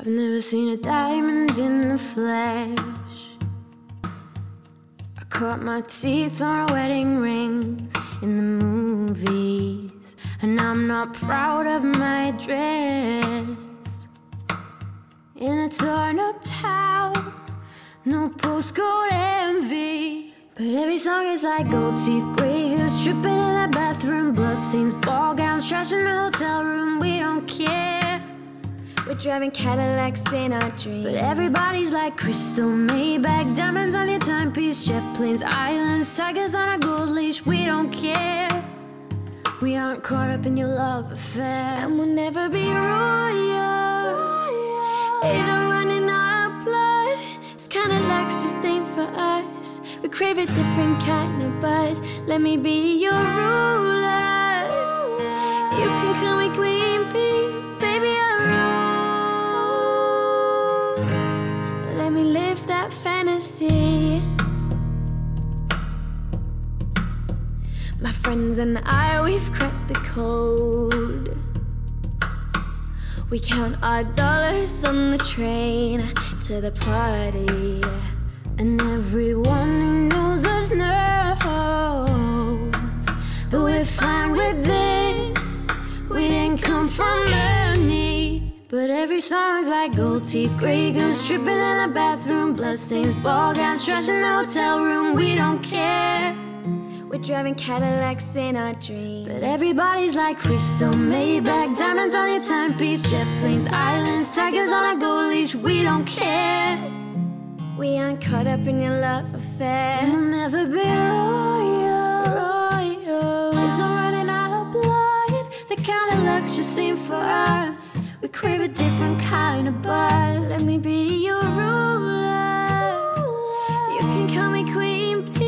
I've never seen a diamond in the flesh. I cut my teeth on wedding rings in the movies, and I'm not proud of my dress. In a torn up town, no postcode envy, but every song is like gold teeth, grey hairs tripping in the bathroom, bloodstains, ball gowns, trash in the hotel room. We don't care. We're driving Cadillacs in our dreams, but everybody's like crystal, Maybach, diamonds on your timepiece, jet planes, islands, tigers on a gold leash. We don't care. We aren't caught up in your love affair, and we'll never be royal. It'll run in our blood. This kind of luck's just ain't for us. We crave a different kind of buzz. Let me be your ruler. You can call me Queen Bee, baby, I rule. Let me live that fantasy. My friends and I, we've cracked the code. We count our dollars on the train to the party, and everyone who knows us knows that we're fine with this. We didn't come from money, but every song's like gold teeth, grey goose tripping in the bathroom, bloodstains, ball gowns, trash in the hotel room. We don't care. We're driving Cadillacs in our dreams, but everybody's like crystal, Maybach, diamonds on your timepiece, jet planes, islands, tigers on a gold leash. We don't care. We aren't caught up in your love affair. We'll never be royal. It don't run in our blood. The kind of luck's just ain't for us. We crave a different kind of buzz. Let me be your ruler. You can call me Queen Bee.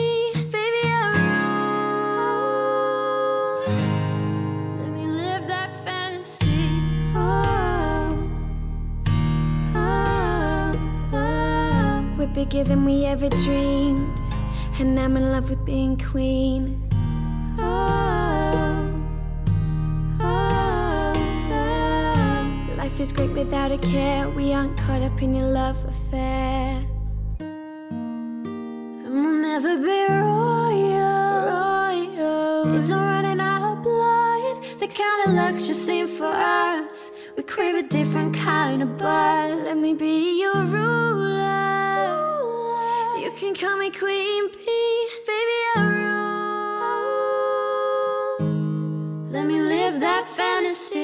Bigger than we ever dreamed, and I'm in love with being queen. Life is great without a care. We aren't caught up in your love affair, and we'll never be royal. It don't run in our blood. The kind of luck's just ain't for us. We crave a different kind of buzz. Let me be your ruler. You can call me Queen Bee, baby, I rule. Let me live that fantasy.